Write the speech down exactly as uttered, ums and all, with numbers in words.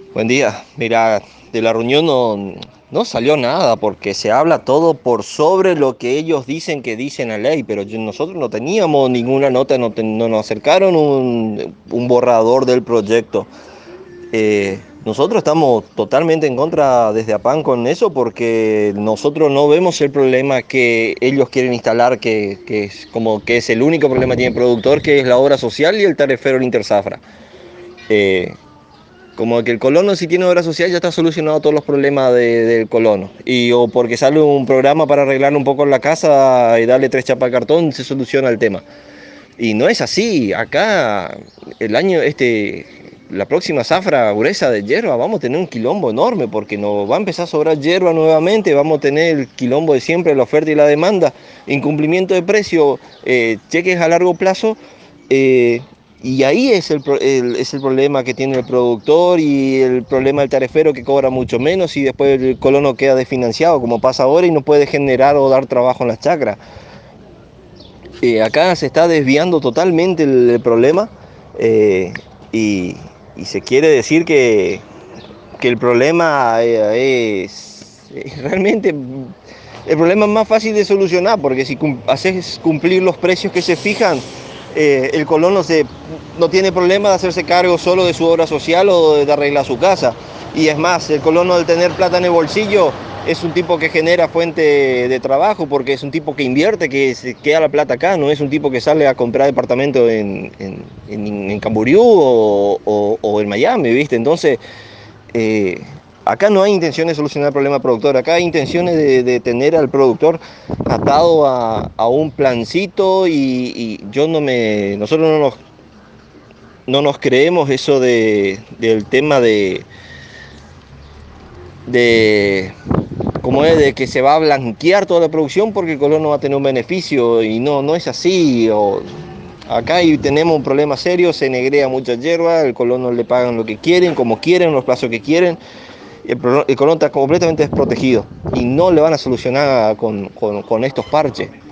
Buen día. Mira, de la reunión no, no salió nada porque se habla todo por sobre lo que ellos dicen que dicen la ley, pero yo- nosotros no teníamos ninguna nota, no, te- no nos acercaron un, un borrador del proyecto. Eh, nosotros estamos totalmente en contra desde APAN con eso porque nosotros no vemos el problema que ellos quieren instalar, que, que es como que es el único problema que tiene el productor, que es la obra social y el tarifero el Interzafra. Eh, Como que el colono si tiene obra social ya está solucionado todos los problemas de- del colono. Y o porque sale un programa para arreglarle un poco la casa y darle tres chapas de cartón, se soluciona el tema. Y no es así. Acá, el año, este, la próxima zafra gruesa de hierba, vamos a tener un quilombo enorme porque nos va a empezar a sobrar hierba nuevamente, vamos a tener el quilombo de siempre, la oferta y la demanda, incumplimiento de precio, eh, cheques a largo plazo. eh, y ahí es el, el, es el problema que tiene el productor y el problema del tarefero que cobra mucho menos y después el colono queda desfinanciado, como pasa ahora, y no puede generar o dar trabajo en las chacras. Eh, acá se está desviando totalmente el, el problema eh, y, y, se quiere decir que, que el problema eh, es, es, realmente el problema es más fácil de solucionar porque si cum haces cumplir los precios que se fijan, eh, el colono se, no tiene problema de hacerse cargo solo de su obra social o de, de arreglar su casa. Y es más, el colono al tener plata en el bolsillo es un tipo que genera fuente de trabajo porque es un tipo que invierte, que se queda la plata acá, no es un tipo que sale a comprar departamento en, en, en, en Camboriú o, o, o, en Miami, ¿viste? Entonces, eh, acá no hay intención de solucionar el problema del productor, acá hay intenciones de, de tener al productor atado a, a un plancito y, y, yo no me, nosotros no nos, no nos creemos eso de, del tema de, de como es de que se va a blanquear toda la producción porque el color no va a tener un beneficio y no, no es así. O, acá y tenemos un problema serio, se negrea mucha hierba, el color no le pagan lo que quieren, como quieren, los plazos que quieren. El, el color está completamente desprotegido y no le van a solucionar con, con, con estos parches.